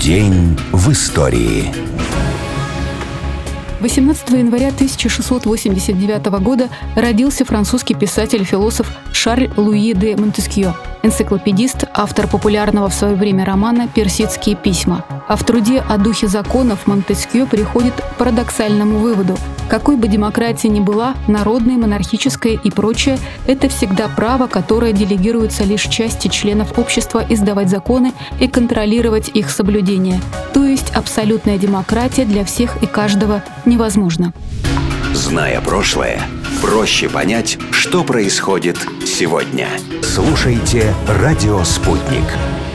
День в истории. 18 января 1689 года родился французский писатель-философ Шарль Луи де Монтескьё, энциклопедист, автор популярного в свое время романа «Персидские письма». А в труде о духе законов Монтескьё приходит к парадоксальному выводу: какой бы демократия ни была, народная, монархическая и прочее, это всегда право, которое делегируется лишь части членов общества издавать законы и контролировать их соблюдение. То есть абсолютная демократия для всех и каждого невозможна. Зная прошлое, проще понять, что происходит сегодня. Слушайте «Радио Спутник».